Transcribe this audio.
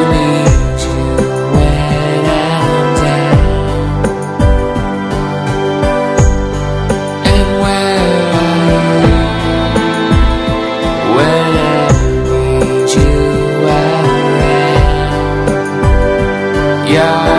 need you when I'm down. And where are you when I need you around? Yeah.